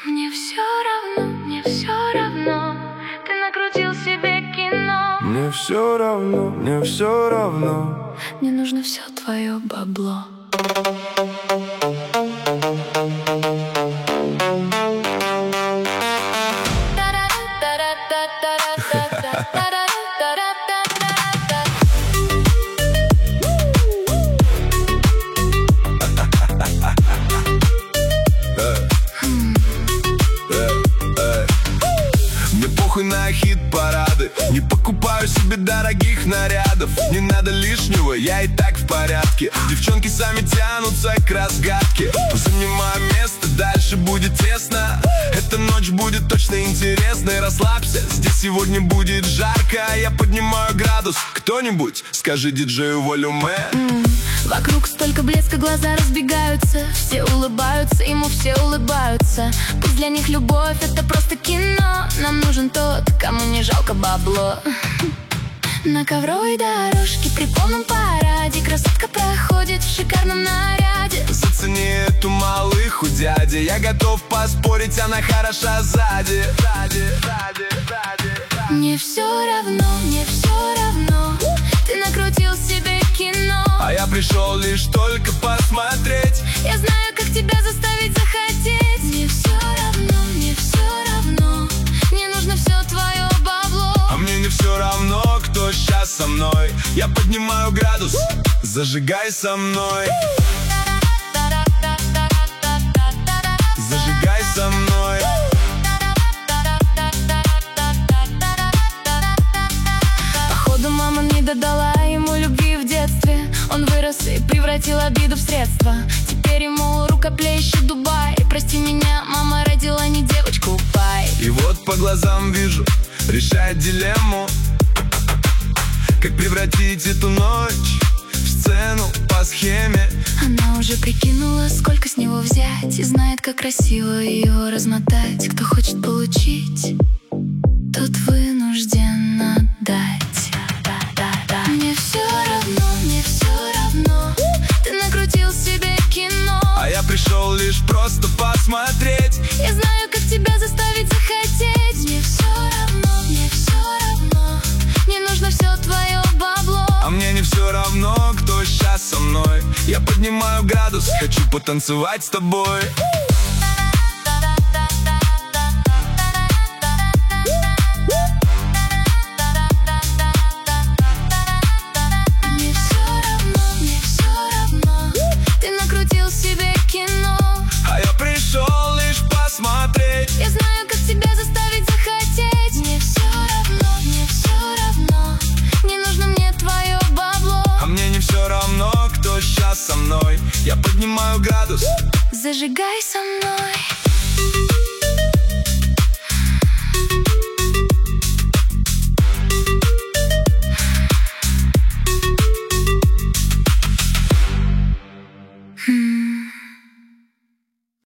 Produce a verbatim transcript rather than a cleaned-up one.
Мне все равно, мне все равно, ты накрутил себе кино. Мне все равно, мне все равно, мне нужно все твое бабло. На хит-парады не покупаю себе дорогих нарядов. Не надо лишнего, я и так в порядке. Девчонки сами тянутся к разгадке. Занимаю место, дальше будет тесно. Эта ночь будет точно интересной. Расслабься, здесь сегодня будет жарко. Я поднимаю градус, кто-нибудь скажи диджею волюме. mm, Вокруг столько блеска, глаза разбегаются. Все улыбаются, ему все улыбаются. Пусть для них любовь это просто кино. Нам нужен тот, кому не жалко бабло. На ковровой дорожке при полном параде красотка проходит в шикарном наряде. Зацени эту малыху, дядя. Я готов поспорить, она хороша сзади. Сзади, сзади, сзади. Мне все равно, мне все равно, ты накрутил себе кино. А я пришел лишь только посмотреть. Я знаю, как тебя заставить захотеть. Мне все равно, мне все равно, мне нужно все твое бабло. А мне не все равно, кто сейчас со мной. Я поднимаю градус, зажигай со мной. Зажигай со мной. Походу мама не додала ему любви в детстве. Он вырос и превратил обиду в средство. Теперь ему рукоплещет Дубай. Прости меня, мама родила не девочку, пай. И вот по глазам вижу, решает дилемму, как превратить эту ночь в сцену по схеме. Она уже прикинула, сколько с него взять, и знает, как красиво ее размотать. Кто хочет получить, тот вынужден отдать. Мне все равно, мне все равно, ты накрутил себе кино. А я пришел лишь просто посмотреть. Я знаю, как тебя заставить захотеть. Мне все равно, мне все равно, мне нужно все твое бабло. А мне не все равно, кто сейчас со мной. Я поднимаю градус, хочу потанцевать с тобой. Мне все равно, мне все равно, ты накрутил себе кино. А я пришел лишь посмотреть. Я знаю, как тебя заставить захотеть. Мне все равно, мне все равно, не нужно мне твое бабло. А мне не все равно, кто сейчас со мной. Я поднимаю градус, зажигай со мной.